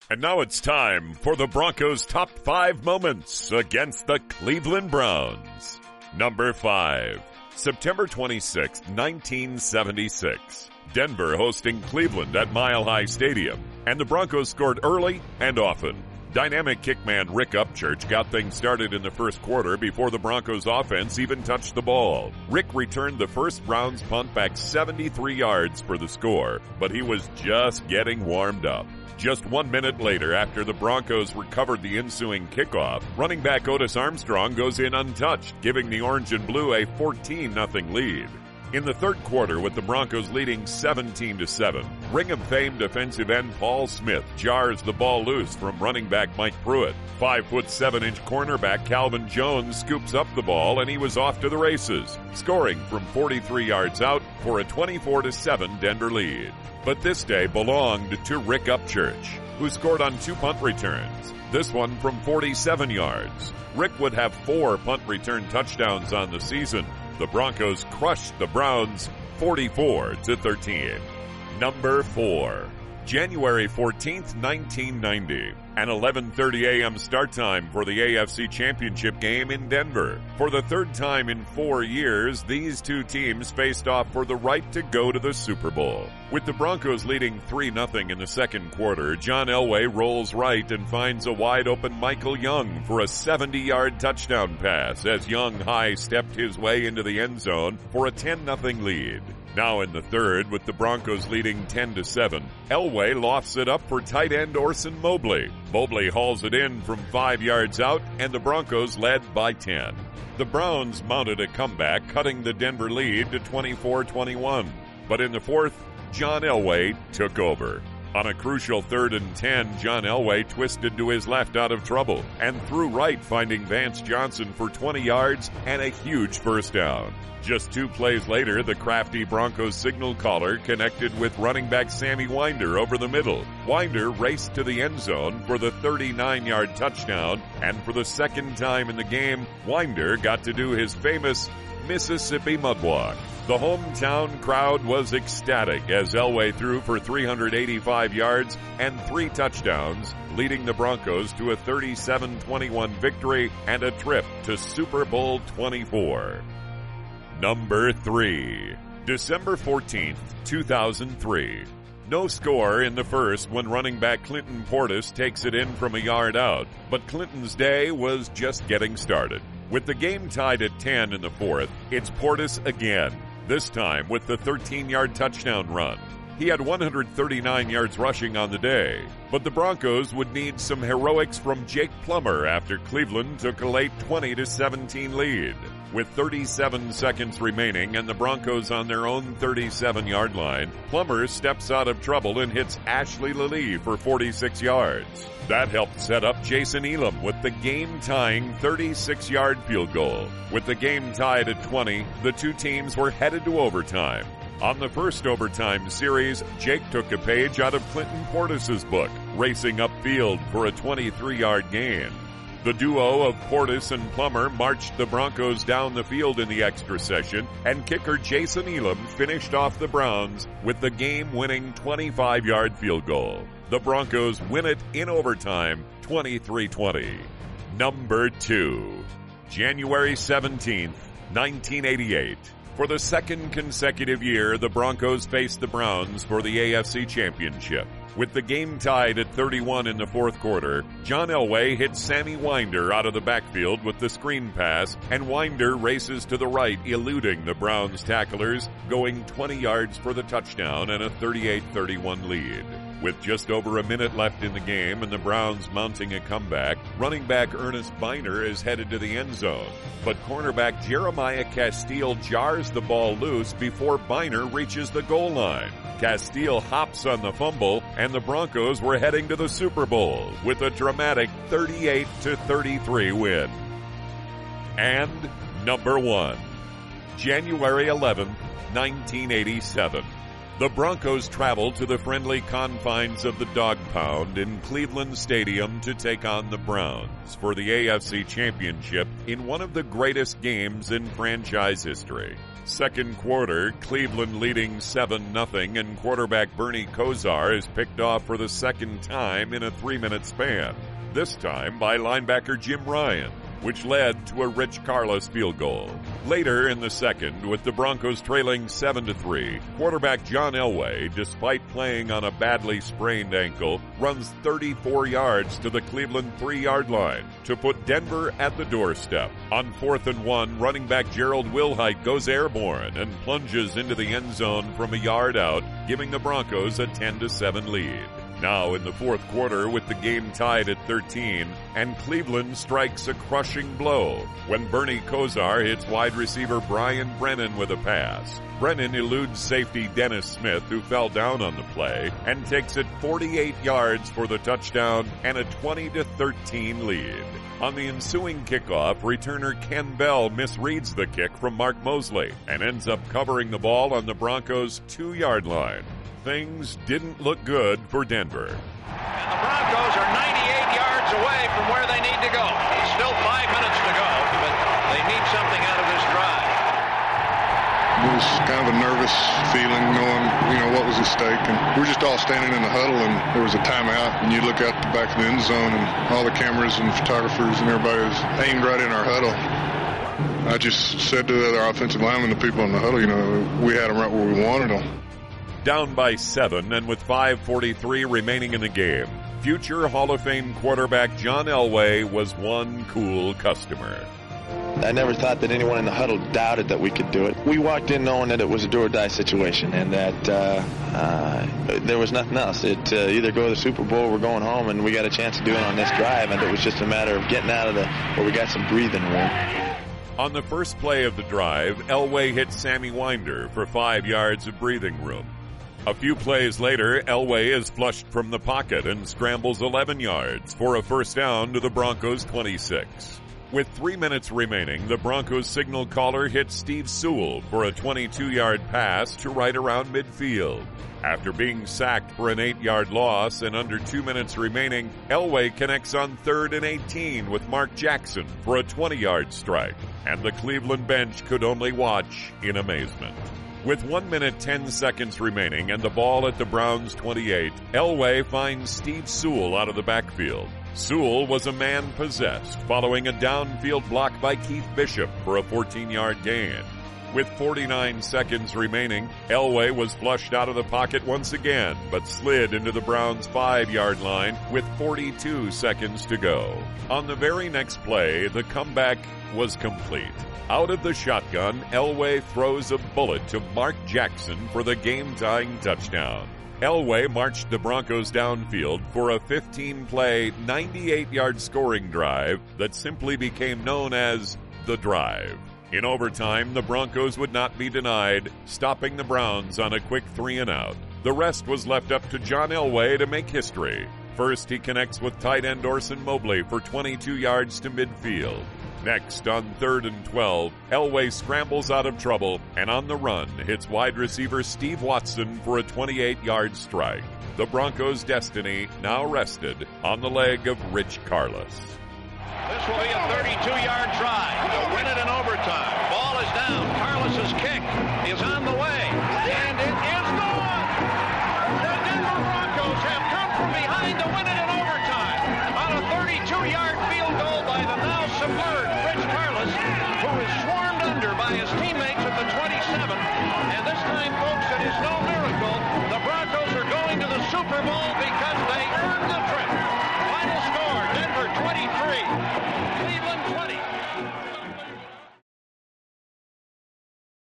And now it's time for the Broncos' top 5 moments against the Cleveland Browns. Number 5, September 26, 1976. Denver hosting Cleveland at Mile High Stadium, and the Broncos scored early and often. Dynamic kickman Rick Upchurch got things started in the first quarter before the Broncos offense even touched the ball. Rick returned the first Browns punt back 73 yards for the score, but he was just getting warmed up. Just 1 minute later, after the Broncos recovered the ensuing kickoff, running back Otis Armstrong goes in untouched, giving the Orange and Blue a 14-0 lead. In the third quarter, with the Broncos leading 17-7, Ring of Fame defensive end Paul Smith jars the ball loose from running back Mike Pruitt. 5'7" cornerback Calvin Jones scoops up the ball, and he was off to the races, scoring from 43 yards out for a 24-7 Denver lead. But this day belonged to Rick Upchurch, who scored on 2 punt returns, this one from 47 yards. Rick would have 4 punt return touchdowns on the season. The Broncos crushed the Browns 44-13. Number 4, January 14th, 1990. An 11:30 a.m. start time for the AFC Championship game in Denver. For the third time in 4 years, these two teams faced off for the right to go to the Super Bowl. With the Broncos leading 3-0 in the second quarter, John Elway rolls right and finds a wide-open Michael Young for a 70-yard touchdown pass as Young high-stepped his way into the end zone for a 10-0 lead. Now in the third, with the Broncos leading 10-7, Elway lofts it up for tight end Orson Mobley. Mobley hauls it in from 5 yards out, and the Broncos led by 10. The Browns mounted a comeback, cutting the Denver lead to 24-21. But in the fourth, John Elway took over. On a crucial 3rd and 10, John Elway twisted to his left out of trouble and threw right, finding Vance Johnson for 20 yards and a huge first down. Just 2 plays later, the crafty Broncos signal caller connected with running back Sammy Winder over the middle. Winder raced to the end zone for the 39-yard touchdown, and for the second time in the game, Winder got to do his famous Mississippi Mudwalk. The hometown crowd was ecstatic as Elway threw for 385 yards and 3 touchdowns, leading the Broncos to a 37-21 victory and a trip to Super Bowl 24. Number 3, December 14th, 2003. No score in the first when running back Clinton Portis takes it in from a yard out, but Clinton's day was just getting started. With the game tied at 10 in the fourth, it's Portis again, this time with the 13-yard touchdown run. He had 139 yards rushing on the day, but the Broncos would need some heroics from Jake Plummer after Cleveland took a late 20-17 lead. With 37 seconds remaining and the Broncos on their own 37-yard line, Plummer steps out of trouble and hits Ashley Lilly for 46 yards. That helped set up Jason Elam with the game-tying 36-yard field goal. With the game tied at 20, the two teams were headed to overtime. On the first overtime series, Jake took a page out of Clinton Portis' book, racing upfield for a 23-yard gain. The duo of Portis and Plummer marched the Broncos down the field in the extra session, and kicker Jason Elam finished off the Browns with the game-winning 25-yard field goal. The Broncos win it in overtime, 23-20. Number 2, January 17th, 1988. For the second consecutive year, the Broncos faced the Browns for the AFC Championship. With the game tied at 31 in the fourth quarter, John Elway hits Sammy Winder out of the backfield with the screen pass, and Winder races to the right, eluding the Browns tacklers, going 20 yards for the touchdown and a 38-31 lead. With just over a minute left in the game and the Browns mounting a comeback, running back Ernest Biner is headed to the end zone. But cornerback Jeremiah Castile jars the ball loose before Biner reaches the goal line. Castile hops on the fumble, and the Broncos were heading to the Super Bowl with a dramatic 38-33 win. And number 1, January 11th, 1987. The Broncos travel to the friendly confines of the Dog Pound in Cleveland Stadium to take on the Browns for the AFC Championship in one of the greatest games in franchise history. Second quarter, Cleveland leading 7-0, and quarterback Bernie Kosar is picked off for the second time in a 3-minute span, this time by linebacker Jim Ryan, which led to a Rich Karlis field goal. Later in the second, with the Broncos trailing 7-3, quarterback John Elway, despite playing on a badly sprained ankle, runs 34 yards to the Cleveland 3-yard line to put Denver at the doorstep. On 4th and 1, running back Gerald Wilhite goes airborne and plunges into the end zone from a yard out, giving the Broncos a 10-7 lead. Now in the fourth quarter, with the game tied at 13, and Cleveland strikes a crushing blow when Bernie Kosar hits wide receiver Brian Brennan with a pass. Brennan eludes safety Dennis Smith, who fell down on the play, and takes it 48 yards for the touchdown and a 20-13 lead. On the ensuing kickoff, returner Ken Bell misreads the kick from Mark Mosley and ends up covering the ball on the Broncos' 2-yard line. Things didn't look good for Denver. And the Broncos are 98 yards away from where they need to go. Still 5 minutes to go, but they need something out of this drive. It was kind of a nervous feeling, knowing, what was at stake. And we're just all standing in the huddle, and there was a timeout. And you look out the back of the end zone, and all the cameras and photographers and everybody was aimed right in our huddle. I just said to the other offensive linemen, the people in the huddle, we had them right where we wanted them. Down by 7, and with 5:43 remaining in the game, future Hall of Fame quarterback John Elway was one cool customer. I never thought that anyone in the huddle doubted that we could do it. We walked in knowing that it was a do-or-die situation and that there was nothing else. It either go to the Super Bowl or we're going home, and we got a chance to do it on this drive, and it was just a matter of getting out of where we got some breathing room. On the first play of the drive, Elway hit Sammy Winder for 5 yards of breathing room. A few plays later, Elway is flushed from the pocket and scrambles 11 yards for a first down to the Broncos' 26. With 3 minutes remaining, the Broncos signal caller hits Steve Sewell for a 22-yard pass to right around midfield. After being sacked for an 8-yard loss and under 2 minutes remaining, Elway connects on 3rd and 18 with Mark Jackson for a 20-yard strike, and the Cleveland bench could only watch in amazement. With 1 minute 10 seconds remaining and the ball at the Browns' 28, Elway finds Steve Sewell out of the backfield. Sewell was a man possessed following a downfield block by Keith Bishop for a 14-yard gain. With 49 seconds remaining, Elway was flushed out of the pocket once again, but slid into the Browns' 5-yard line with 42 seconds to go. On the very next play, the comeback was complete. Out of the shotgun, Elway throws a bullet to Mark Jackson for the game-tying touchdown. Elway marched the Broncos downfield for a 15-play, 98-yard scoring drive that simply became known as the Drive. In overtime, the Broncos would not be denied, stopping the Browns on a quick 3-and-out. The rest was left up to John Elway to make history. First, he connects with tight end Orson Mobley for 22 yards to midfield. Next, on 3rd and 12, Elway scrambles out of trouble and on the run hits wide receiver Steve Watson for a 28-yard strike. The Broncos' destiny now rested on the leg of Rich Karlis. This will be a 32-yard drive to win it in overtime. Ball is down. Karlis' kick is on the way, and it is gone. The Denver Broncos have come from behind to win it in overtime on a 32-yard field goal by the now submerged Rich Karlis, who is swarmed under by his teammates at the 27. And this time, folks, it is no miracle. The Broncos are going to the Super Bowl